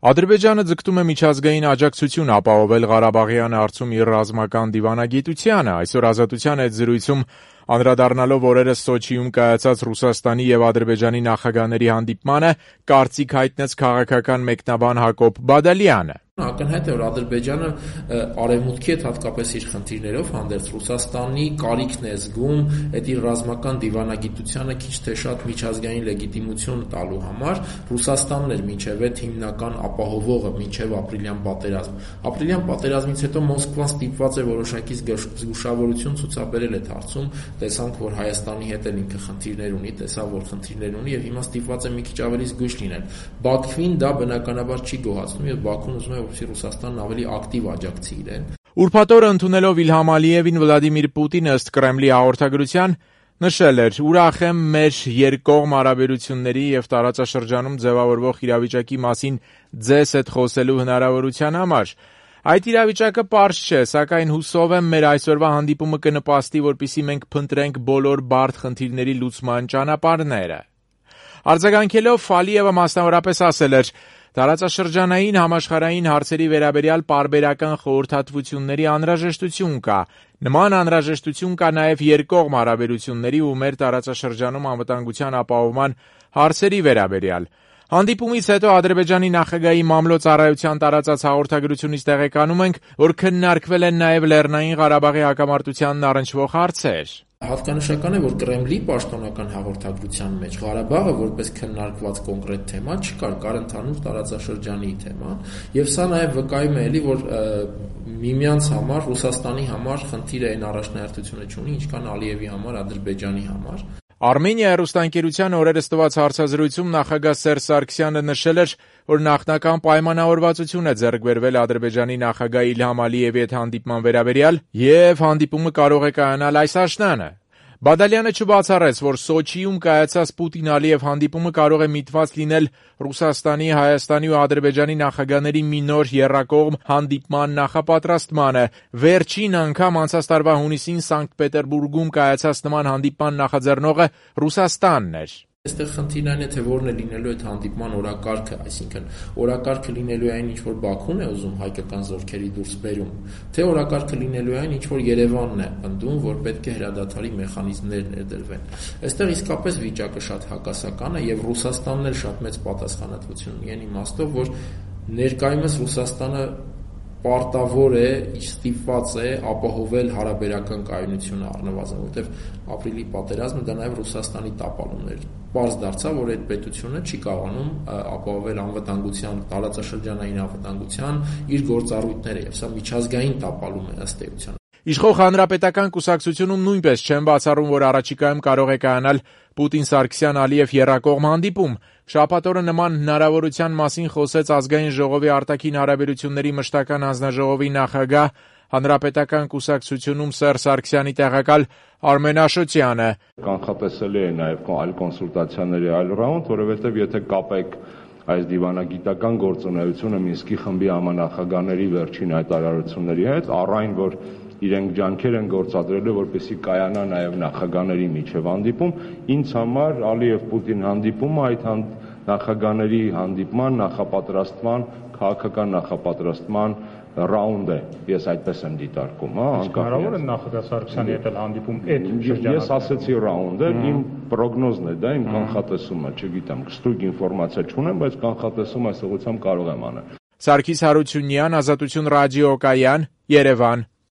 Ադրբեջանը ձգտում է միջազգային աջակցություն ապահովել Ղարաբաղյան հարցում իր ռազմական դիվանագիտությանը։ Այսօր Ազատության հետ զրույցում անդրադառնալով օրերս Սոչիում կայացած Ռուսաստանի եւ Ադրբեջանի նախագահների հանդիպմանը, կարծիք հայտնեց քաղաքական մեկնաբան Հակոբ Բադալյանը։ Ակնհայտ է, որ Ադրբեջանը արևմուտքի հետ հատկապես իր խնդիրներով հանդերձ Ռուսաստանի կարիքն է զգում այդ իր ռազմական դիվանագիտությանը քիչ թե շատ միջազգային լեգիտիմություն տալու համար։ Ռուսաստանն էր մինչև այդ հիմնական ապահովողը մինչև ապրիլյան պատերազմ։ Ապրիլյան պատերազմից հետո Մոսկվան ստիպված է որոշակի զգուշավորություն ցուցաբերել այդ հարցում, տեսանք, որ Հայաստանի հետ էլ ինքը խնդիրներ ունի, տեսավ, որ խնդիրներ ունի եւ հիմա ստիպված է մի քիչ ավելի զգույշ լինել։ Բաքվին դա բնականաբար չի գոհացնում եւ Բաքուն ուզում է որպեսզի Ռուսաստանն ավելի ակտիվ աջակցի իրեն։ Ուրբաթ օրը ընդունելով Իլհամ Ալիևին Վլադիմիր Պուտինը ըստ Կրեմլի հաղորդագրության նշել էր. «Ուրախ եմ մեր երկկողմ հարաբերությունների եւ տարածաշրջանում ձևավորվող իրավիճակի մասին ձեզ հետ խոսելու հնարավորության համար։ Այդ իրավիճակը պարզ չէ, սակայն հուսով եմ մեր այսօրվա հանդիպումը կնպաստի, որպեսզի մենք փնտրենք բոլոր բարդ խնդիրների լուծման ճանապարհները»։ Արձագանքելով Ալիևը մասնավորապես ասել էր. «Տարածաշրջանային համաշխարհային հարցերի վերաբերյալ պարբերական խորհրդատվությունների անհրաժեշտություն կա։ Նման անհրաժեշտություն կա նաև երկկողմ հարաբերությունների ու մեր տարածաշրջանում անվտանգության ապահովման հարցերի վերաբերյալ»։ Հանդիպումից հետո Ադրբեջանի նախագահի մամլո ծառայության տարածած հաղորդագրությունից տեղեկանում ենք, որ քննարկվել են նաև Լեռնային Ղարաբաղի հակամարտությանն առնչվող հարցեր։ Հատկանշական է, որ Կրեմլի պաշտոնական հաղորդագրության մեջ Ղարաբաղը որպես քննարկված կոնկրետ թեմա չկար, կար ընդհանուր տարածաշրջանի թեման, եւ սա նաեւ վկայում է, որ միմյանց համար, Ռուսաստանի համար խնդիրը այն առաջնահերթությունը չունի, ինչքան Ալիևի համար, Ադրբեջանի համար։ Արմենիա հեռուստաընկերության օրերս տված հարցազրույցում նախագահ Սերժ Սարգսյանը նշել էր, որ նախնական պայմանավորվածություն է ձեռք բերվել Ադրբեջանի նախագահ Իլհամ Ալիևի հետ հանդիպման վերաբերյալ եւ հանդիպումը կարող է կայանալ այս աշնանը։ Բադալյանը չբացառեց, որ Սոչիում կայացած Պուտին-Ալիև հանդիպումը կարող է միտված լինել Ռուսաստանի, Հայաստանի ու Ադրբեջանի նախագահների մի նոր եռակողմ հանդիպման նախապատրաստմանը։ Վերջին անգամ անցած տարվա հունիսին Սանկտ Պետերբուրգում կայացած նման հանդիպման նախաձեռնողը Ռուսաստանն էր։ Այստեղ խնդիրն այն է, թե որն է լինելու այդ հանդիպման օրակարգը, այսինքն օրակարգը լինելու է այն, ինչ որ Բաքուն է ուզում հայկական զորքերի դուրս բերում, թե օրակարգը լինելու է այն, ինչ որ Երևանն է պնդում, որ պետք է հրադադարի մեխանիզմներ ներդրվեն։ Այստեղ իսկապես վիճակը շատ հակասական է եւ Ռուսաստանն էլ շատ մեծ պատասխանատվություն ունի այն իմաստով, որ ներկայումս Ռուսաստանը պարտավոր է, ստիպված է ապահովել հարաբերական կայունությունը առնվազն, որտեղ ապրիլի պատերազմը դա նաև Ռուսաստանի տապալումն էր։ Պարզ դարձավ, որ այդ պետությունը չի կարողանում ապահովել անվտանգության, տարածաշրջանային անվտանգության իր գործառույթները, եւ սա միջազգային տապալում է ըստ էության։ Իշխող Հանրապետական կուսակցությունում նույնպես չեն բացառում, որ առաջիկայում կարող է կայանալ Պուտին-Սարգսյան-Ալիև եռակողմ հանդիպում։ Շաբաթ օրը նման հնարավորության մասին խոսեց Ազգային ժողովի արտաքին հարաբերությունների մշտական հանձնաժողովի նախագահ, Հանրապետական կուսակցությունում Սերժ Սարգսյանի տեղակալ Արմեն Աշոտյանը։ Կանխատեսելի է նաև այլ կոնսուլտացիաների այլ ռաունդ, որովհետև եթե կապեք այս դիվանագիտական գործունեությունը Մինսկի խմբի համանախագահների վերջին հայտարարությունների հետ, առայն որ իրենք ջանքեր են գործադրելու, որպեսզի կայանա նաև նախագահների միջև հանդիպում, ինձ համար Ալիև-Պուտին հանդիպումը այդ նախագահների հանդիպման, նախապատրաստման, քաղաքական նախապատրաստման ռաունդ է, ես այդպես եմ դիտարկում, հնարավոր է նախագահ Սարգսյանի հետ հանդիպում այդ շրջանում։ Ես ասացի ռաունդ է, իմ պրոգնոզն է դա, իմ կանխատեսումը, չգիտեմ, ստույգ ինֆորմացիա չունեմ, բայց կանխատեսում այս ուղղությամբ կարող եմ անել։ Սարգիս Հարությունյան, Ազատություն ռադիոկայան, Երևան։